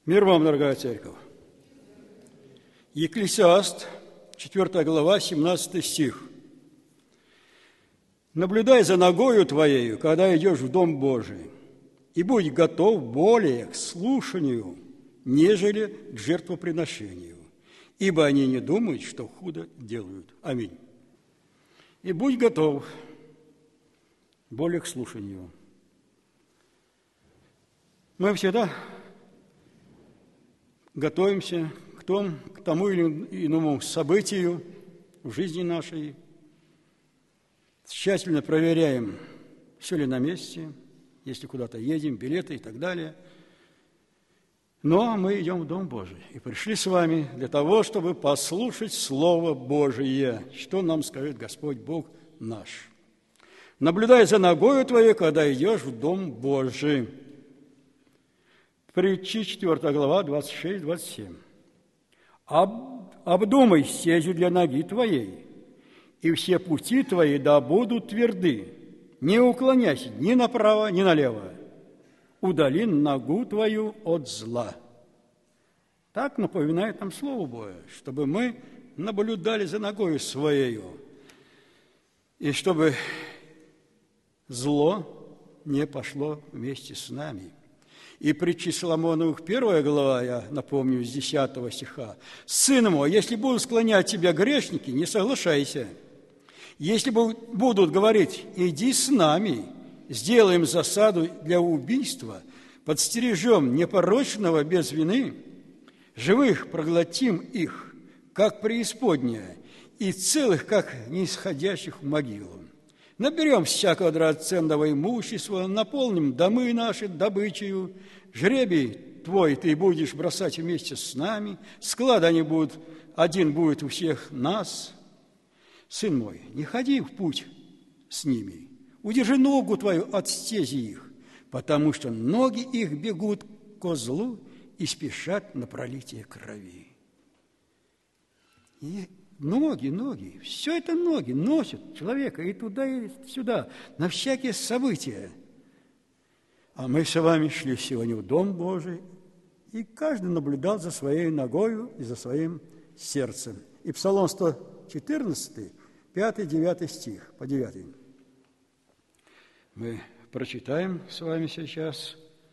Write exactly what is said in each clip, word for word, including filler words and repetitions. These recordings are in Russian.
Мир вам, дорогая церковь. Екклесиаст, четвёртая глава, семнадцатый стих. «Наблюдай за ногою твоею, когда идешь в Дом Божий, и будь готов более к слушанию, нежели к жертвоприношению, ибо они не думают, что худо делают». Аминь. И будь готов более к слушанию. Мы всегда готовимся к тому, к тому или иному событию в жизни нашей, тщательно проверяем, все ли на месте, если куда-то едем, билеты и так далее. Но мы идем в Дом Божий и пришли с вами для того, чтобы послушать Слово Божие, что нам скажет Господь Бог наш. «Наблюдай за ногою твоей, когда идешь в Дом Божий». Притчи, четвёртая глава, двадцать шесть двадцать семь. Об, «Обдумай стезю для ноги твоей, и все пути твои да будут тверды. Не уклоняйся ни направо, ни налево. Удали ногу твою от зла». Так напоминает нам Слово Божие, чтобы мы наблюдали за ногою своею, и чтобы зло не пошло вместе с нами. И притчи Соломоновых, первая глава, я напомню, с десятого стиха. «Сын мой, если будут склонять тебя грешники, не соглашайся. Если будут говорить, иди с нами, сделаем засаду для убийства, подстережем непорочного без вины, живых проглотим их, как преисподняя, и целых, как неисходящих в могилу. Наберем всякого драгоценного имущества, наполним домы наши добычею, жребий твой ты будешь бросать вместе с нами, склад они будут, один будет у всех нас. Сын мой, не ходи в путь с ними, удержи ногу твою от стези их, потому что ноги их бегут к козлу и спешат на пролитие крови». И ноги, ноги, все это ноги носят человека и туда, и сюда, на всякие события. А мы с вами шли сегодня в Дом Божий, и каждый наблюдал за своей ногою и за своим сердцем. И Псалом сто четырнадцатый, пятый, девятый стих, по девятый. Мы прочитаем с вами сейчас.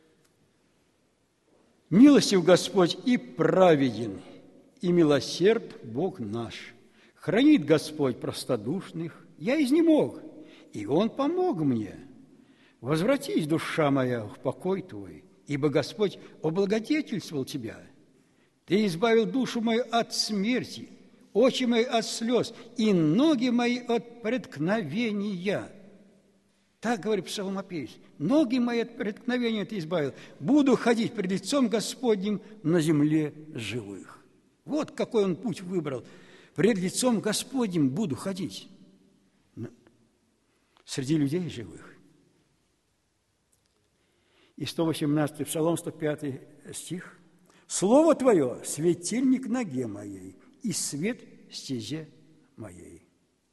«Милостив Господь и праведен, и милосерд Бог наш. Хранит Господь простодушных, я изнемог, и Он помог мне. Возвратись, душа моя, в покой твой, ибо Господь облагодетельствовал тебя. Ты избавил душу мою от смерти, очи мои от слез, и ноги мои от преткновения». Так говорит псалмопевец. «Ноги мои от преткновения ты избавил. Буду ходить пред лицом Господним на земле живых». Вот какой он путь выбрал. Пред лицом Господним буду ходить среди людей живых. И сто восемнадцатый Псалом, сто пятый стих. «Слово Твое – светильник ноге моей, и свет стезе моей».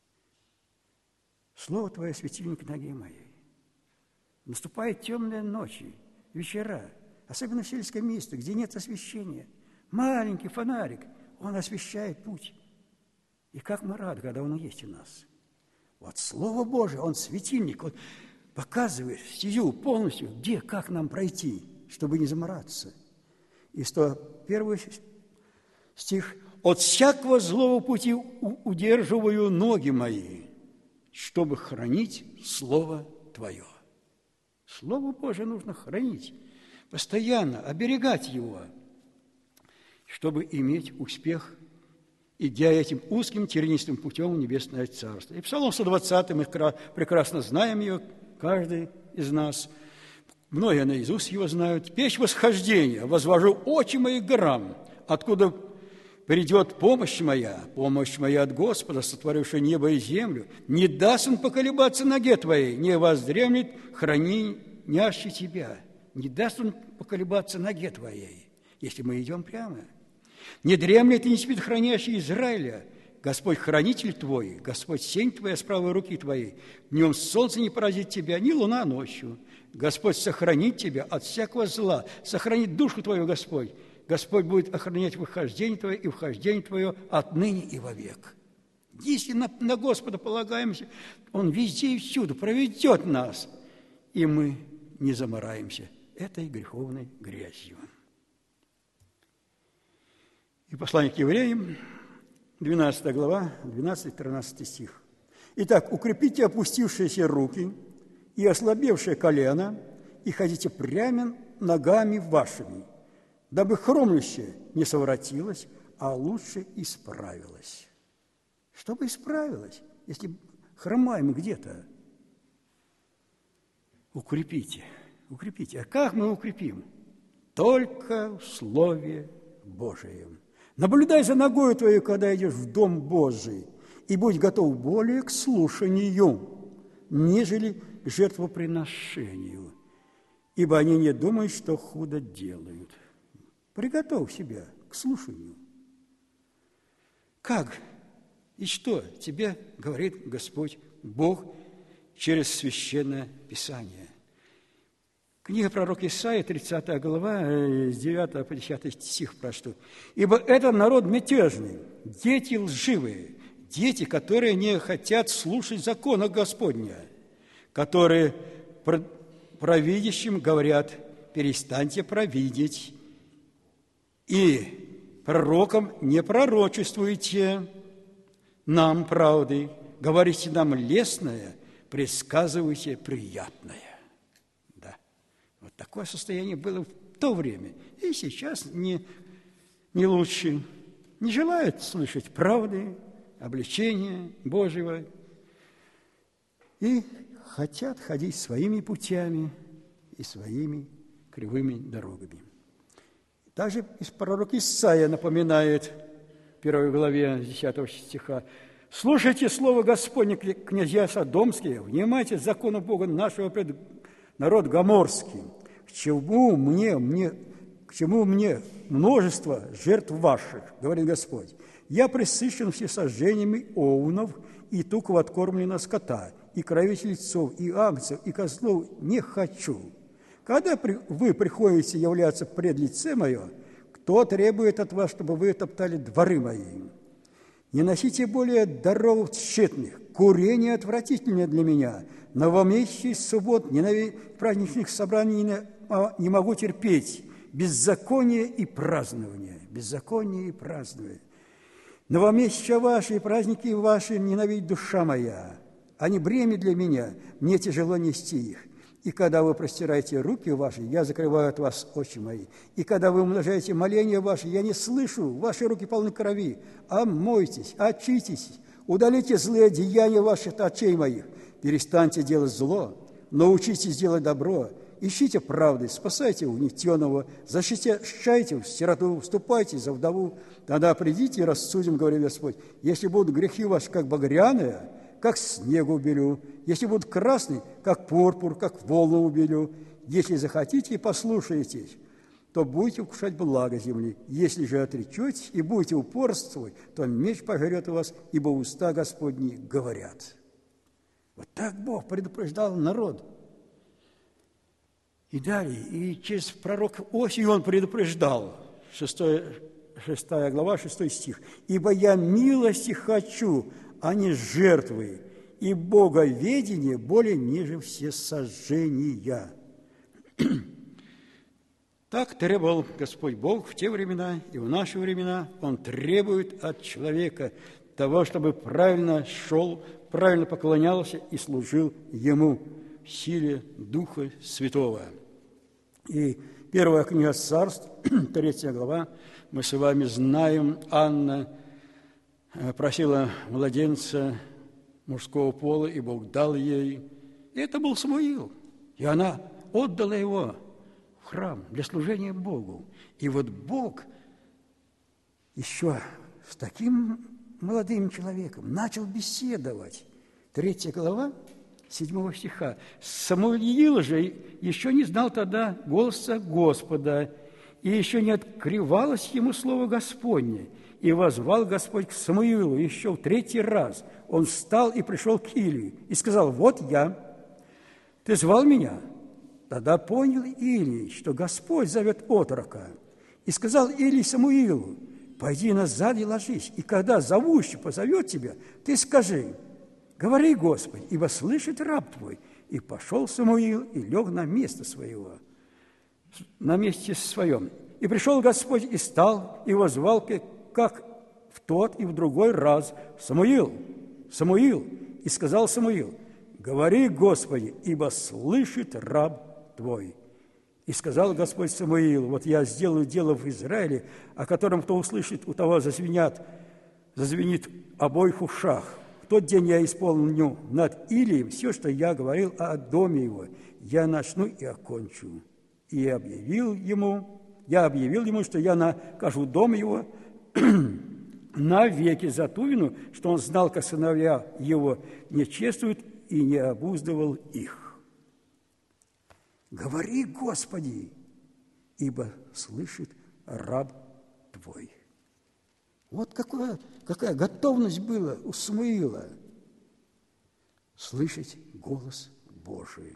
Слово Твое – светильник ноге моей. Наступают темные ночи, вечера, особенно в сельском месте, где нет освещения. Маленький фонарик, он освещает путь. И как мы рады, когда он есть у нас. Вот Слово Божие, он светильник, он показывает стезю полностью, где, как нам пройти, чтобы не замораться. И сто первый стих. «От всякого злого пути удерживаю ноги мои, чтобы хранить Слово Твое». Слово Божие нужно хранить, постоянно оберегать его, чтобы иметь успех, идя этим узким тернистым путем в небесное царство. И Псалом сто двадцатый, мы прекрасно знаем ее, каждый из нас. Многие наизусть его знают. «Печь восхождения, возвожу очи мои к горам, откуда придет помощь моя, помощь моя от Господа, сотворившего небо и землю. Не даст он поколебаться ноге твоей, не воздремлет, храни нящий тебя. Не даст он поколебаться ноге твоей, если мы идем прямо. Не дремлет и не спит хранящий Израиля. Господь хранитель твой, Господь сень твоя с правой руки твоей. Днем солнце не поразит тебя, ни луна ночью. Господь сохранит тебя от всякого зла, сохранит душу твою, Господь. Господь будет охранять выхождение твое и вхождение твое отныне и вовек. Если на, на Господа полагаемся, Он везде и всюду проведет нас, и мы не замораемся этой греховной грязью. И послание к евреям, двенадцатая глава, двенадцатый-тринадцатый стих. «Итак, укрепите опустившиеся руки и ослабевшее колено, и ходите прямо ногами вашими, дабы хромлющее не совратилось, а лучше исправилось». Чтобы исправилось, если хромаем где-то. Укрепите, укрепите. А как мы укрепим? Только в Слове Божием. Наблюдай за ногою твоей, когда идешь в Дом Божий, и будь готов более к слушанию, нежели к жертвоприношению, ибо они не думают, что худо делают. Приготовь себя к слушанию. Как и что тебе говорит Господь Бог через Священное Писание? Книга пророка Исаии, тридцатая глава, с девятого по десятый стих прочту. «Ибо этот народ мятежный, дети лживые, дети, которые не хотят слушать закона Господня, которые провидящим говорят: перестаньте провидеть, и пророкам не пророчествуйте нам правды, говорите нам лестное, предсказывайте приятное». Да, вот такое состояние было в то время, и сейчас не, не лучше. Не желают слышать правды, обличения Божьего, и хотят ходить своими путями и своими кривыми дорогами. Также пророк Исаия напоминает в первой главе десятого стиха: «Слушайте слово Господне, князья Содомские, внимайте закону Бога нашего пред народ Гоморский. К чему мне, мне, к чему мне множество жертв ваших, говорит Господь? Я пресыщен всесожжениями овнов и туков откормлена скота, и крови тельцов, и агнцев, и козлов не хочу. Когда вы приходите являться пред лице мое, кто требует от вас, чтобы вы топтали дворы мои? Не носите более даров тщетных, курение отвратительное для меня, новомесячий суббот, ненавидь праздничных собраний не, не могу терпеть, беззаконие и празднование, беззаконие и празднование. Новомесячия ваши и праздники ваши ненавидит душа моя, они бремя для меня, мне тяжело нести их. И когда вы простираете руки ваши, я закрываю от вас очи мои. И когда вы умножаете моления ваши, я не слышу, ваши руки полны крови. Омойтесь, очитесь, удалите злые деяния ваших от очей моих. Перестаньте делать зло, научитесь делать добро. Ищите правды, спасайте угнетенного, защищайте сироту, вступайте за вдову. Тогда придите и рассудим, говорит Господь. Если будут грехи ваши, как багряные, как снег убелю, если будут красные, как пурпур, как волну убелю. Если захотите и послушаетесь, то будете вкушать благо земли. Если же отречетесь и будете упорствовать, то меч пожрет вас, ибо уста Господни говорят». Вот так Бог предупреждал народ. И далее, и через пророка Осию он предупреждал, шестая, шестая глава, шестой стих. «Ибо я милости хочу, а не жертвы, и боговедение более ниже все сожжения». Так требовал Господь Бог в те времена и в наши времена. Он требует от человека того, чтобы правильно шел, правильно поклонялся и служил Ему в силе Духа Святого. И первая книга Царств, третья глава, мы с вами знаем, Анна просила младенца мужского пола, и Бог дал ей. И это был Самуил. И она отдала его в храм для служения Богу. И вот Бог еще с таким молодым человеком начал беседовать. Третья глава, седьмого стиха. Самуил же еще не знал тогда голоса Господа, и еще не открывалось ему слово Господне. И воззвал Господь к Самуилу еще в третий раз. Он встал и пришел к Илии и сказал: «Вот я, ты звал меня?» Тогда понял Илий, что Господь зовет отрока. И сказал Илий Самуилу: пойди назад и ложись, и когда зовущий позовет тебя, ты скажи: говори, Господи, ибо слышит раб твой. И пошел Самуил и лег на место своего, на месте своем. И пришел Господь и стал, и возвал, как в тот и в другой раз: Самуил, Самуил. И сказал Самуил: говори, Господи, ибо слышит раб твой. И сказал Господь Самуилу: вот я сделаю дело в Израиле, о котором кто услышит, у того зазвенят, зазвенит в обоих ушах. В тот день я исполню над Илием все, что я говорил о доме его. Я начну и окончу. И объявил ему, я объявил ему, что я накажу дом его навеки за ту вину, что он знал, как сыновья его не чествуют и не обуздывал их. Говори, Господи, ибо слышит раб твой. Вот какая, какая готовность была у Самуила слышать голос Божий.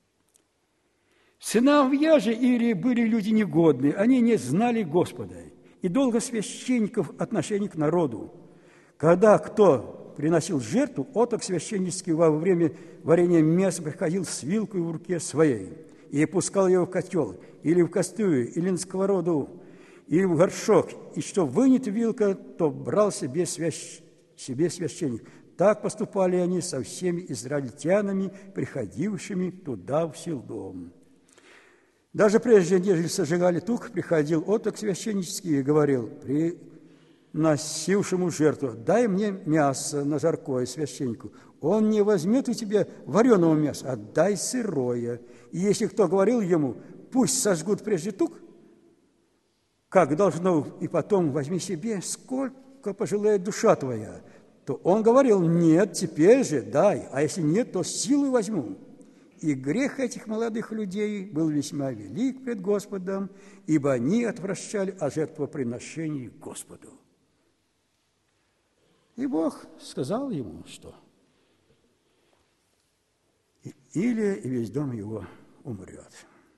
Сыновья же Илии были люди негодные, они не знали Господа, и долго священников отношений к народу. Когда кто приносил жертву, оток священнический во время варения мяса приходил с вилкой в руке своей и опускал его в котел, или в кастрюлю, или на сковороду, или в горшок, и что вынет вилка, то брал себе, свящ... себе священник. Так поступали они со всеми израильтянами, приходившими туда в Силом. Даже прежде, нежели сожигали тук, приходил оток священнический и говорил приносившему жертву: дай мне мясо на жаркое священнику. Он не возьмет у тебя вареного мяса, а дай сырое. И если кто говорил ему: пусть сожгут прежде тук, как должно, и потом возьми себе, сколько пожелает душа твоя, то он говорил: нет, теперь же дай, а если нет, то силой возьму. И грех этих молодых людей был весьма велик пред Господом, ибо они отвращали от жертвоприношений Господу. И Бог сказал ему, что Илия и весь дом его умрет.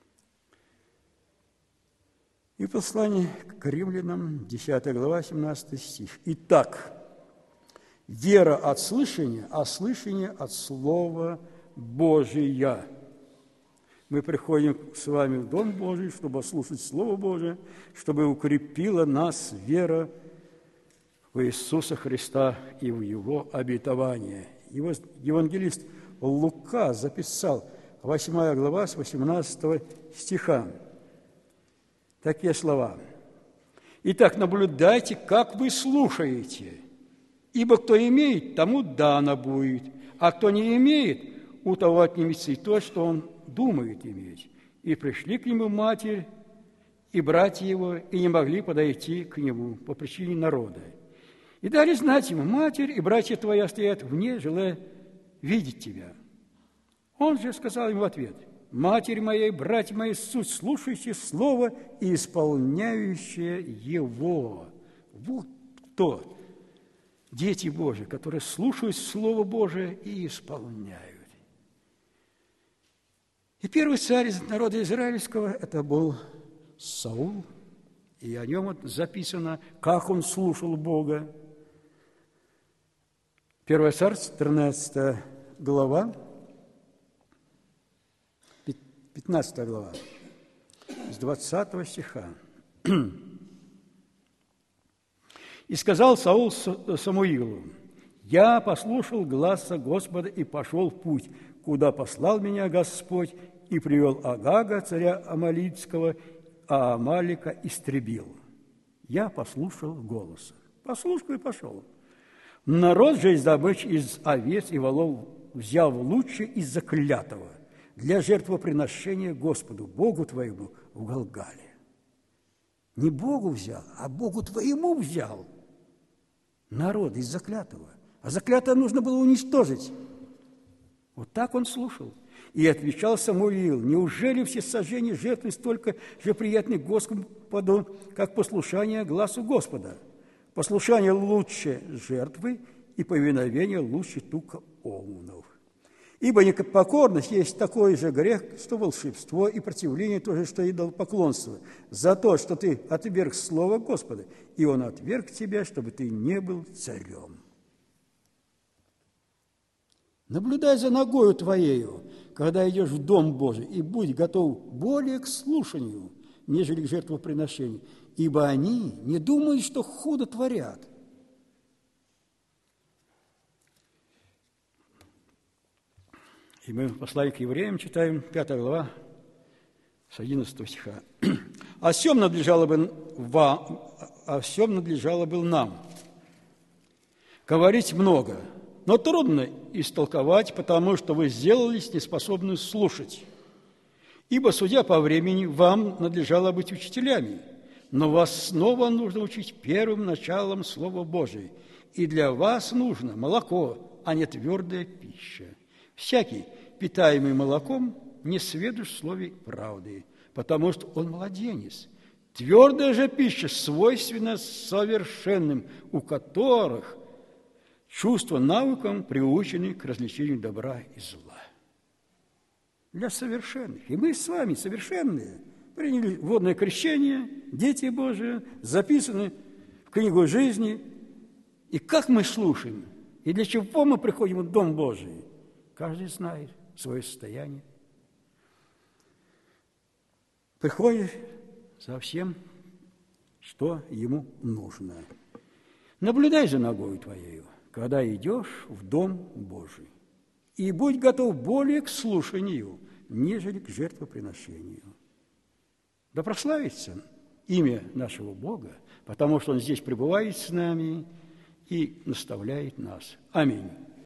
И послание к римлянам, десятая глава, семнадцатый стих. Итак, вера от слышания, а слышание от Слова Божия. Мы приходим с вами в Дом Божий, чтобы слушать Слово Божие, чтобы укрепила нас вера в Иисуса Христа и в Его обетование. Его евангелист Лука записал, восьмая глава, с восемнадцатого стиха, такие слова. «Итак, наблюдайте, как вы слушаете, ибо кто имеет, тому дано будет, а кто не имеет, у того отнимется и то, что он думает иметь. И пришли к нему матерь и братья его, и не могли подойти к нему по причине народа. И дали знать ему: матерь и братья твои стоят вне, желая видеть тебя. Он же сказал им в ответ: матерь моя и братья мои суть слушающие слово и исполняющие его». Вот кто дети Божии, которые слушают Слово Божие и исполняют. И первый царь из народа израильского – это был Саул, и о нем вот записано, как он слушал Бога. Первое царство, тринадцатая глава, пятнадцатая глава, с двадцатого стиха. «И сказал Саул Самуилу: я послушал гласа Господа и пошел в путь, куда послал меня Господь, и привел Агага, царя Амалицкого, а Амалика истребил. Я послушал голоса». Послушал и пошел. «Народ же из добычи, из овец и волов взял лучшее из заклятого для жертвоприношения Господу, Богу твоему, в Галгале». Не Богу взял, а Богу твоему взял народ из заклятого. А заклятое нужно было уничтожить. Вот так он слушал. И отвечал Самуил: неужели все сожжения жертвы столько же приятны Господу, как послушание гласу Господа? Послушание лучше жертвы, и повиновение лучше тука овнов. Ибо непокорность есть такой же грех, что волшебство, и противление то же, что идолопоклонство, за то, что ты отверг слово Господа, и Он отверг тебя, чтобы ты не был царем. Наблюдай за ногою твоею, когда идешь в Дом Божий, и будь готов более к слушанию, нежели к жертвоприношению, ибо они не думают, что худо творят. И мы в послании к евреям читаем, пятая глава, с одиннадцатого стиха. «О сем надлежало бы вам, о сем надлежало бы нам говорить много, но трудно истолковать, потому что вы сделались неспособны слушать. Ибо, судя по времени, вам надлежало быть учителями, но вас снова нужно учить первым началом Слова Божия, и для вас нужно молоко, а не твердая пища. Всякий, питаемый молоком, не сведущ в слове правды, потому что он младенец. Твердая же пища свойственна совершенным, у которых чувства навыком приучены к развлечению добра и зла». Для совершенных. И мы с вами совершенные. Приняли водное крещение, дети Божии, записаны в книгу жизни. И как мы слушаем, и для чего мы приходим в Дом Божий, каждый знает свое состояние. Приходит за всем, что ему нужно. Наблюдай за ногою твоею, когда идешь в Дом Божий, и будь готов более к слушанию, нежели к жертвоприношению. Да прославится имя нашего Бога, потому что Он здесь пребывает с нами и наставляет нас. Аминь.